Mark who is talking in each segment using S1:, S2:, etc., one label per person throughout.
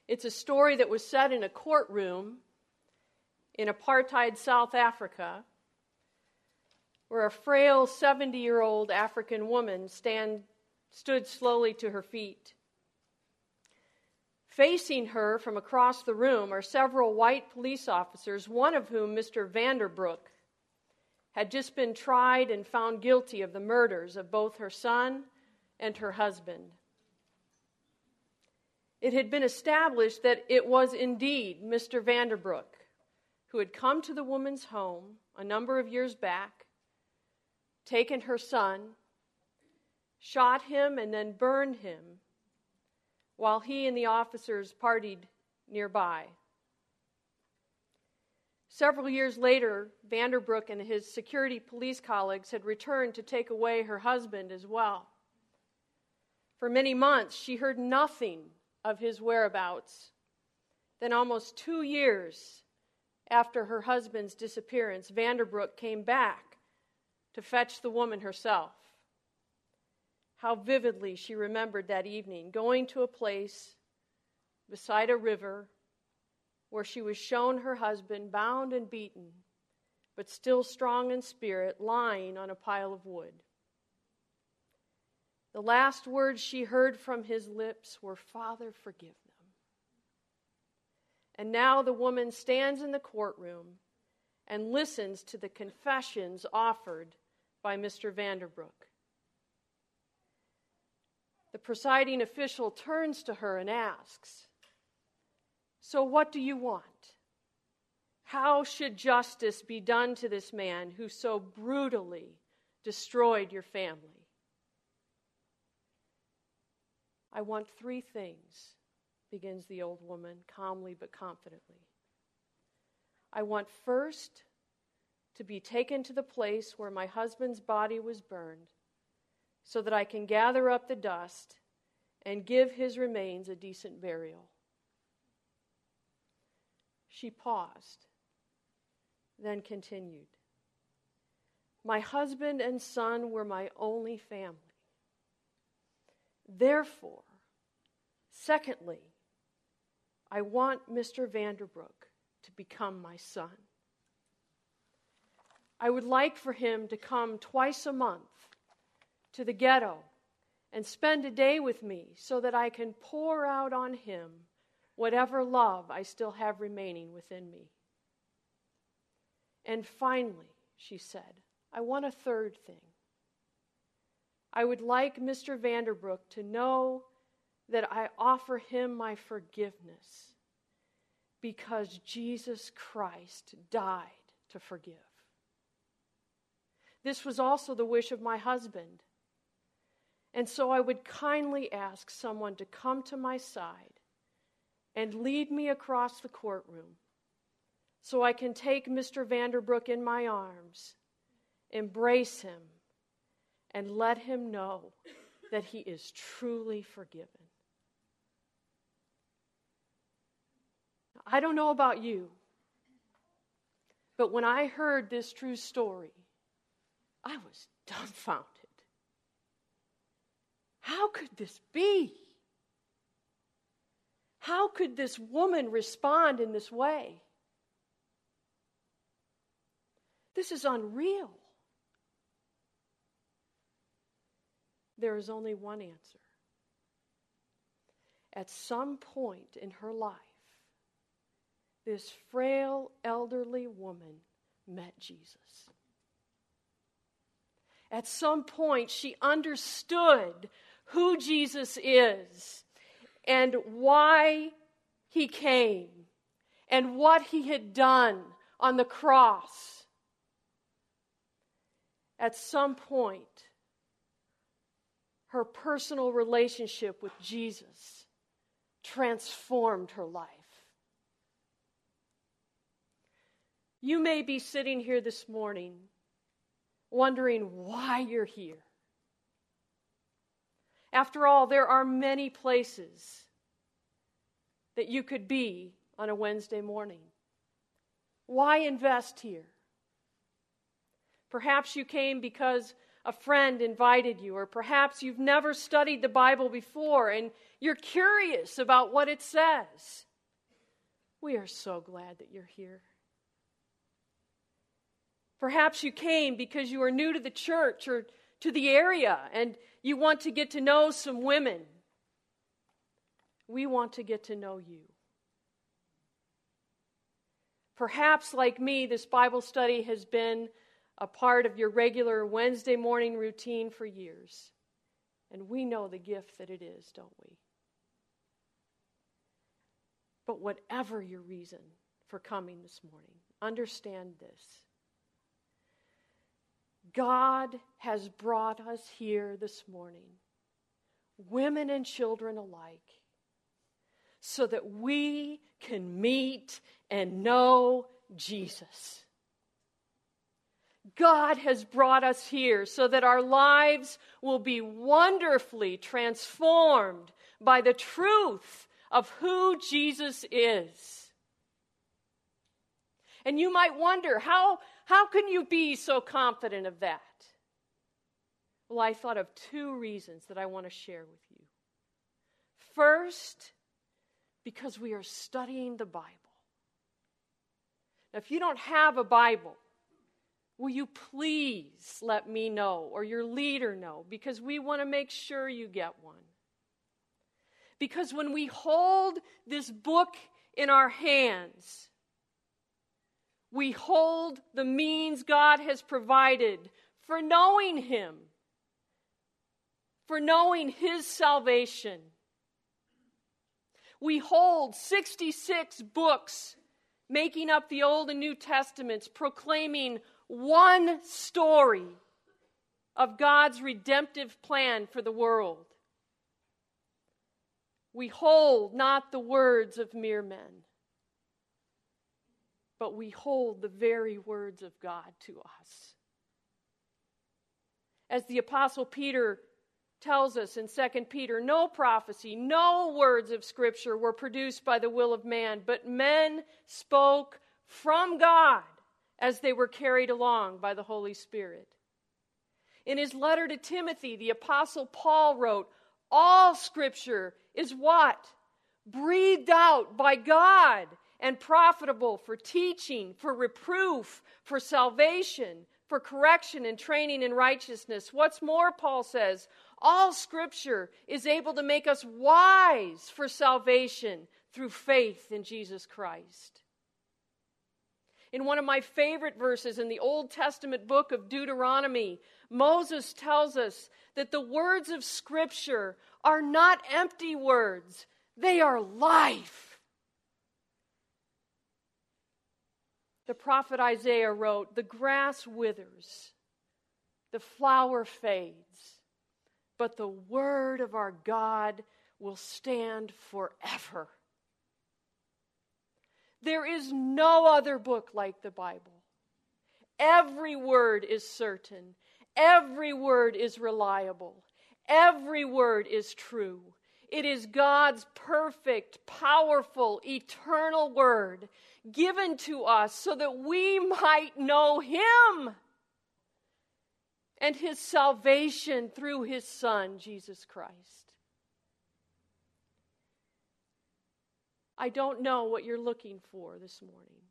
S1: It's a story that was set in a courtroom in apartheid South Africa, where a frail 70-year-old African woman stood slowly to her feet. Facing her from across the room are several white police officers, one of whom, Mr. Vanderbroek, had just been tried and found guilty of the murders of both her son and her husband. It had been established that it was indeed Mr. Vanderbroek who had come to the woman's home a number of years back, taken her son, shot him, and then burned him while he and the officers partied nearby. Several years later, Vanderbroek and his security police colleagues had returned to take away her husband as well. For many months, she heard nothing of his whereabouts. Then, almost 2 years after her husband's disappearance, Vanderbroek came back to fetch the woman herself. How vividly she remembered that evening, going to a place beside a river where she was shown her husband bound and beaten, but still strong in spirit, lying on a pile of wood. The last words she heard from his lips were, "Father, forgive them." And now the woman stands in the courtroom and listens to the confessions offered by Mr. Vanderbroek. The presiding official turns to her and asks, "So what do you want? How should justice be done to this man who so brutally destroyed your family?" "I want 3 things," begins the old woman calmly but confidently. "I want first to be taken to the place where my husband's body was burned, so that I can gather up the dust and give his remains a decent burial." She paused, then continued, "My husband and son were my only family. Therefore, secondly, I want Mr. Vanderbroek to become my son. I would like for him to come twice a month to the ghetto and spend a day with me so that I can pour out on him whatever love I still have remaining within me. And finally," she said, "I want a 3rd thing. I would like Mr. Vanderbroek to know that I offer him my forgiveness because Jesus Christ died to forgive. This was also the wish of my husband. And so I would kindly ask someone to come to my side and lead me across the courtroom so I can take Mr. Vanderbroek in my arms, embrace him, and let him know that he is truly forgiven." I don't know about you, but when I heard this true story, I was dumbfounded. How could this be? How could this woman respond in this way? This is unreal. There is only one answer. At some point in her life, this frail, elderly woman met Jesus. At some point, she understood who Jesus is and why he came and what he had done on the cross. At some point, her personal relationship with Jesus transformed her life. You may be sitting here this morning wondering why you're here. After all, there are many places that you could be on a Wednesday morning. Why invest here? Perhaps you came because a friend invited you, or perhaps you've never studied the Bible before and you're curious about what it says. We are so glad that you're here. Perhaps you came because you are new to the church or to the area and you want to get to know some women. We want to get to know you. Perhaps, like me, this Bible study has been a part of your regular Wednesday morning routine for years. And we know the gift that it is, don't we? But whatever your reason for coming this morning, understand this. God has brought us here this morning, women and children alike, so that we can meet and know Jesus. God has brought us here so that our lives will be wonderfully transformed by the truth of who Jesus is. And you might wonder, how can you be so confident of that? Well, I thought of two reasons that I want to share with you. First, because we are studying the Bible. Now, if you don't have a Bible, will you please let me know or your leader know, because we want to make sure you get one. Because when we hold this book in our hands, we hold the means God has provided for knowing Him, for knowing His salvation. We hold 66 books making up the Old and New Testaments, proclaiming one story of God's redemptive plan for the world. We hold not the words of mere men, but we hold the very words of God to us. As the Apostle Peter tells us in 2 Peter, no prophecy, no words of Scripture were produced by the will of man, but men spoke from God as they were carried along by the Holy Spirit. In his letter to Timothy, the Apostle Paul wrote, all Scripture is what? Breathed out by God and profitable for teaching, for reproof, for salvation, for correction and training in righteousness. What's more, Paul says, all Scripture is able to make us wise for salvation through faith in Jesus Christ. In one of my favorite verses in the Old Testament book of Deuteronomy, Moses tells us that the words of Scripture are not empty words, they are life. The prophet Isaiah wrote, the grass withers, the flower fades, but the word of our God will stand forever. There is no other book like the Bible. Every word is certain. Every word is reliable. Every word is true. It is God's perfect, powerful, eternal word given to us so that we might know Him and His salvation through His Son, Jesus Christ. I don't know what you're looking for this morning.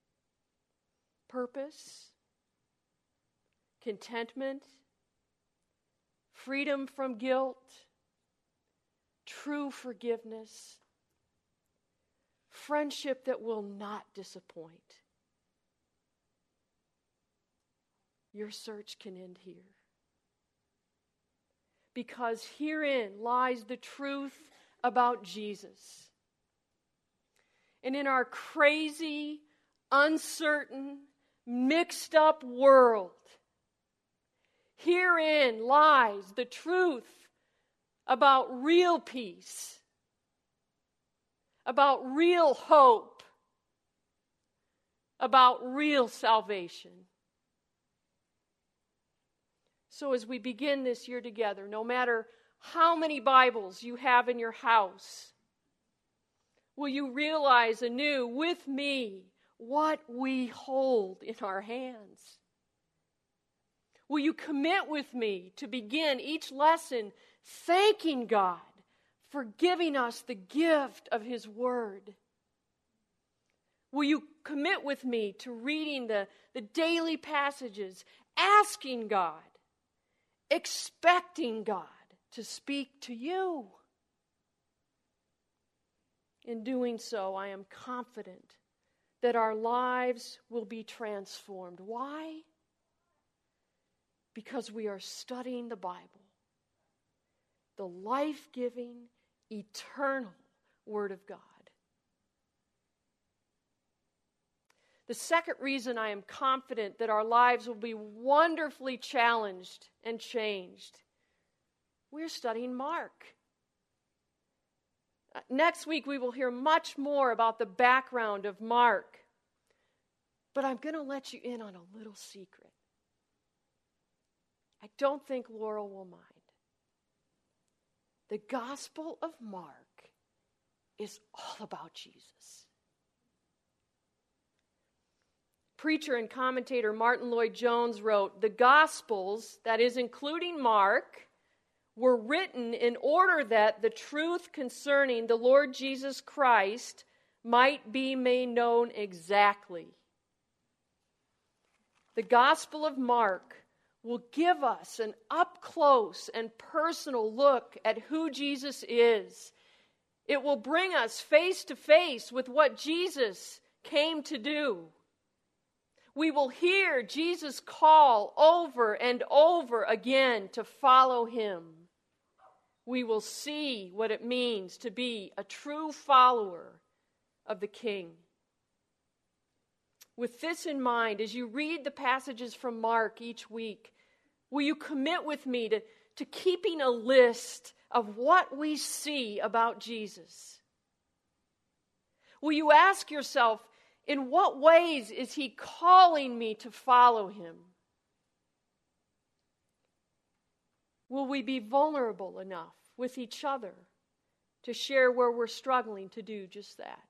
S1: Purpose, contentment, freedom from guilt, true forgiveness, friendship that will not disappoint. Your search can end here. Because herein lies the truth about Jesus. And in our crazy, uncertain, mixed up world, herein lies the truth about real peace, about real hope, about real salvation. So as we begin this year together, no matter how many Bibles you have in your house, will you realize anew with me what we hold in our hands? Will you commit with me to begin each lesson thanking God for giving us the gift of His Word? Will you commit with me to reading the daily passages, asking God, expecting God to speak to you? In doing so, I am confident that our lives will be transformed. Why? Because we are studying the Bible, the life-giving, eternal Word of God. The second reason I am confident that our lives will be wonderfully challenged and changed, we're studying Mark. Next week we will hear much more about the background of Mark. But I'm going to let you in on a little secret. I don't think Laurel will mind. The Gospel of Mark is all about Jesus. Preacher and commentator Martin Lloyd-Jones wrote, "The Gospels, that is including Mark, were written in order that the truth concerning the Lord Jesus Christ might be made known exactly." The Gospel of Mark will give us an up-close and personal look at who Jesus is. It will bring us face to face with what Jesus came to do. We will hear Jesus call over and over again to follow Him. We will see what it means to be a true follower of the King. With this in mind, as you read the passages from Mark each week, will you commit with me to keeping a list of what we see about Jesus? Will you ask yourself, in what ways is He calling me to follow Him? Will we be vulnerable enough with each other to share where we're struggling to do just that?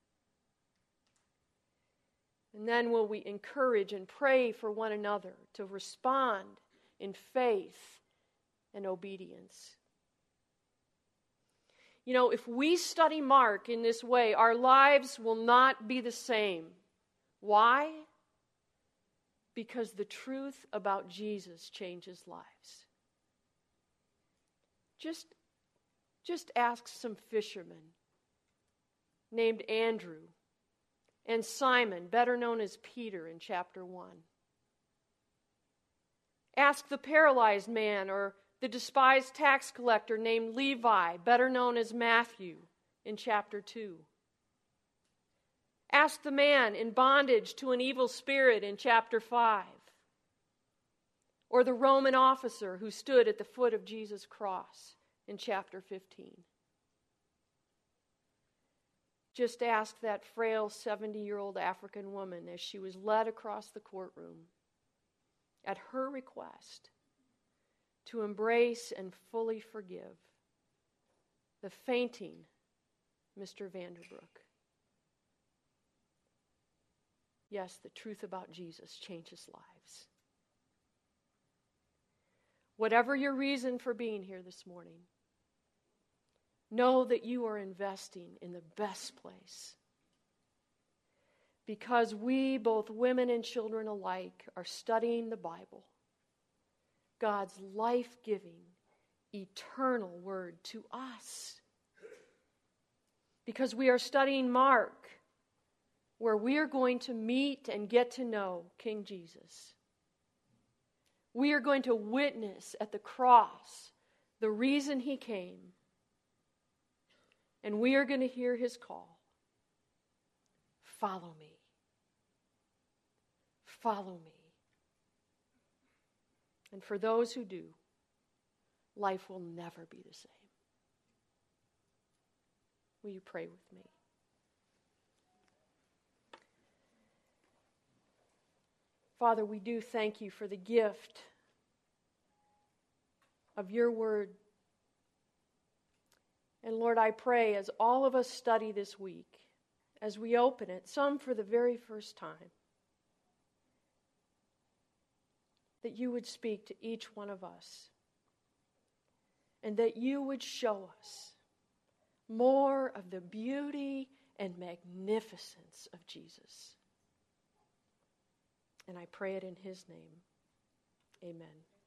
S1: And then will we encourage and pray for one another to respond in faith and obedience? You know, if we study Mark in this way, our lives will not be the same. Why? Because the truth about Jesus changes lives. Just ask some fishermen named Andrew and Simon, better known as Peter, in chapter 1. Ask the paralyzed man or the despised tax collector named Levi, better known as Matthew, in chapter 2. Ask the man in bondage to an evil spirit in chapter 5. Or the Roman officer who stood at the foot of Jesus' cross in chapter 15. Just ask that frail 70-year-old African woman as she was led across the courtroom at her request to embrace and fully forgive the fainting Mr. Vanderbrook. Yes, the truth about Jesus changes lives. Whatever your reason for being here this morning, know that you are investing in the best place. Because we, both women and children alike, are studying the Bible, God's life-giving, eternal Word to us. Because we are studying Mark, where we are going to meet and get to know King Jesus. We are going to witness at the cross the reason He came. And we are going to hear His call. Follow me. Follow me. And for those who do, life will never be the same. Will you pray with me? Father, we do thank You for the gift of Your Word. And Lord, I pray as all of us study this week, as we open it, some for the very first time, that you would speak to each one of us, and that you would show us more of the beauty and magnificence of Jesus. And I pray it in his name. Amen.